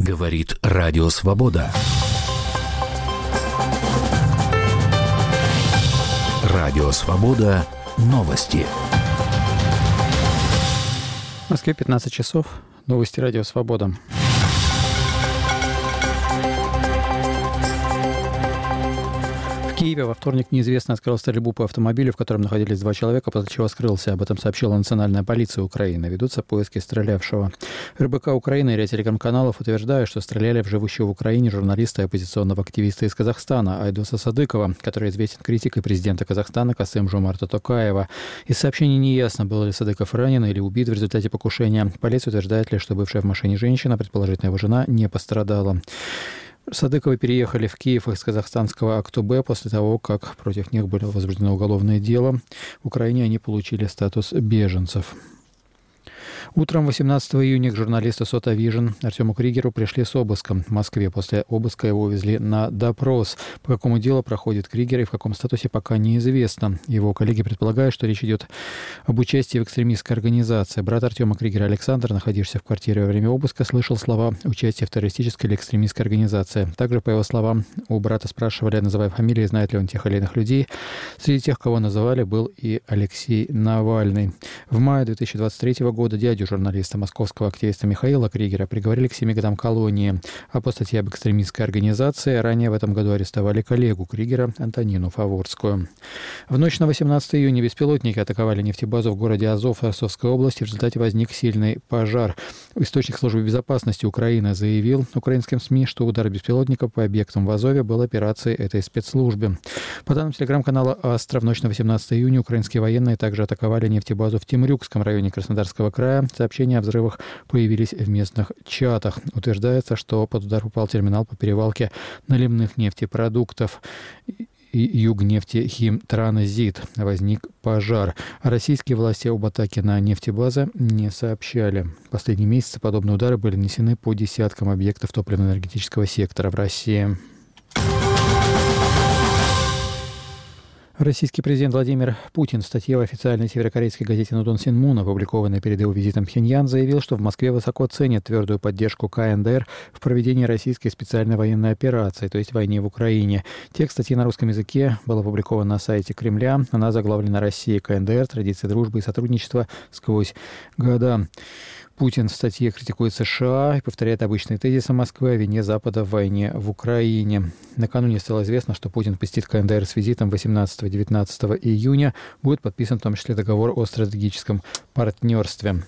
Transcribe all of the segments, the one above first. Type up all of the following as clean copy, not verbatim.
Говорит Радио Свобода. Радио Свобода. Новости. В Москве 15 часов. Новости Радио Свобода. В Киеве во вторник неизвестный открыл стрельбу по автомобилю, в котором находились два человека, после чего скрылся. Об этом сообщила национальная полиция Украины. Ведутся поиски стрелявшего. РБК Украины и ряд телеграм-каналов утверждают, что стреляли в живущего в Украине журналиста и оппозиционного активиста из Казахстана Айдоса Садыкова, который известен критикой президента Казахстана Касым-Жомарта Токаева. Из сообщений не ясно, был ли Садыков ранен или убит в результате покушения. Полиция утверждает лишь, что бывшая в машине женщина, предположительно его жена, не пострадала. Садыковы переехали в Киев из казахстанского Актубе после того, как против них было возбуждено уголовное дело. В Украине они получили статус беженцев. Утром 18 июня к журналисту Сота Вижн Артему Кригеру пришли с обыском в Москве. После обыска его увезли на допрос. По какому делу проходит Кригер и в каком статусе, пока неизвестно. Его коллеги предполагают, что речь идет об участии в экстремистской организации. Брат Артема Кригера Александр, находившийся в квартире во время обыска, слышал слова «участие в террористической или экстремистской организации». Также, по его словам, у брата спрашивали, называя фамилии, знает ли он тех или иных людей. Среди тех, кого называли, был и Алексей Навальный. В мае 2023 года дядю журналиста, московского активиста Михаила Кригера, приговорили к 7 годам колонии. А по статье об экстремистской организации ранее в этом году арестовали коллегу Кригера Антонину Фаворскую. В ночь на 18 июня беспилотники атаковали нефтебазу в городе Азов Ростовской области. В результате возник сильный пожар. Источник службы безопасности Украины заявил украинским СМИ, что удар беспилотников по объектам в Азове был операцией этой спецслужбы. По данным телеграм-канала «Астра», в ночь на 18 июня украинские военные также атаковали нефтебазу в Темрюкском районе Краснодарского края. Сообщения о взрывах появились в местных чатах. Утверждается, что под удар попал терминал по перевалке наливных нефтепродуктов и Югнефтехимтранзит. Возник пожар. А российские власти об атаке на нефтебазы не сообщали. В последние месяцы подобные удары были нанесены по десяткам объектов топливно-энергетического сектора в России. Российский президент Владимир Путин в статье в официальной северокорейской газете «Нудон Синмун», опубликованной перед его визитом в Пхеньян, заявил, что в Москве высоко ценят твердую поддержку КНДР в проведении российской специальной военной операции, то есть войне в Украине. Текст статьи на русском языке был опубликован на сайте Кремля. Она заглавлена «Россия и КНДР. Традиции дружбы и сотрудничества сквозь года». Путин в статье критикует США и повторяет обычные тезисы Москвы о вине Запада в войне в Украине. Накануне стало известно, что Путин посетит КНДР с визитом 18-19 июня. Будет подписан в том числе договор о стратегическом партнерстве.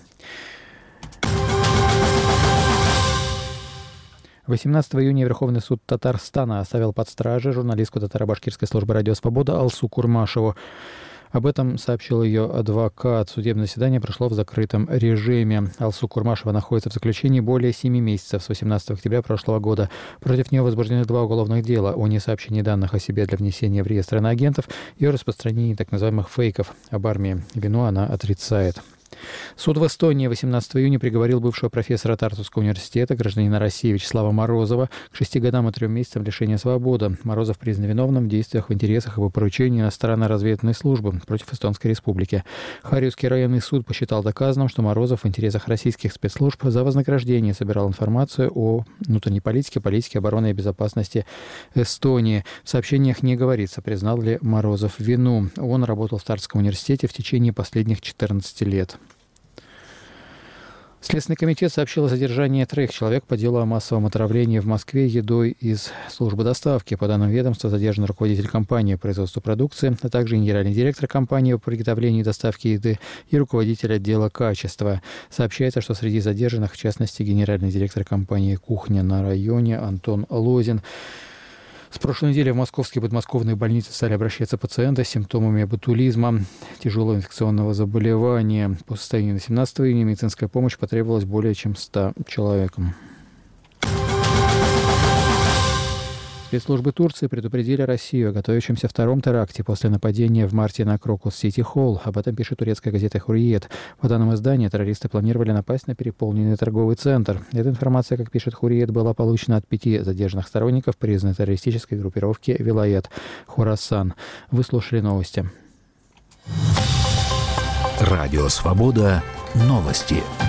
18 июня Верховный суд Татарстана оставил под стражей журналистку татаро-башкирской службы «Радио Свобода» Алсу Курмашеву. Об этом сообщил ее адвокат. Судебное заседание прошло в закрытом режиме. Алсу Курмашева находится в заключении более 7 месяцев с 18 октября прошлого года. Против нее возбуждены 2 уголовных дела о несообщении данных о себе для внесения в реестр иноагентов и о распространении так называемых фейков об армии. Вину она отрицает. Суд в Эстонии 18 июня приговорил бывшего профессора Тартуского университета, гражданина России Вячеслава Морозова, к 6 годам и 3 месяцам лишения свободы. Морозов признан виновным в действиях в интересах и по поручению иностранной разведывательной службы против Эстонской республики. Харьковский районный суд посчитал доказанным, что Морозов в интересах российских спецслужб за вознаграждение собирал информацию о внутренней политике, обороны и безопасности Эстонии. В сообщениях не говорится, признал ли Морозов вину. Он работал в Тартском университете в течение последних 14 лет. Следственный комитет сообщил о задержании 3 человек по делу о массовом отравлении в Москве едой из службы доставки. По данным ведомства, задержан руководитель компании производства продукции, а также генеральный директор компании по приготовлению и доставке еды и руководитель отдела качества. Сообщается, что среди задержанных, в частности, генеральный директор компании «Кухня на районе» Антон Лозин. С прошлой недели в московские и подмосковные больницы стали обращаться пациенты с симптомами ботулизма, тяжелого инфекционного заболевания. По состоянию на 17 июня медицинская помощь потребовалась более чем 100 человекам. Спецслужбы Турции предупредили Россию о готовящемся втором теракте после нападения в марте на Крокус-Сити-Холл. Об этом пишет турецкая газета «Хурриет». По данным издания, террористы планировали напасть на переполненный торговый центр. Эта информация, как пишет «Хурриет», была получена от 5 задержанных сторонников признанной террористической группировки «Вилает Хорасан». Вы слушали новости. Радио Свобода. Новости.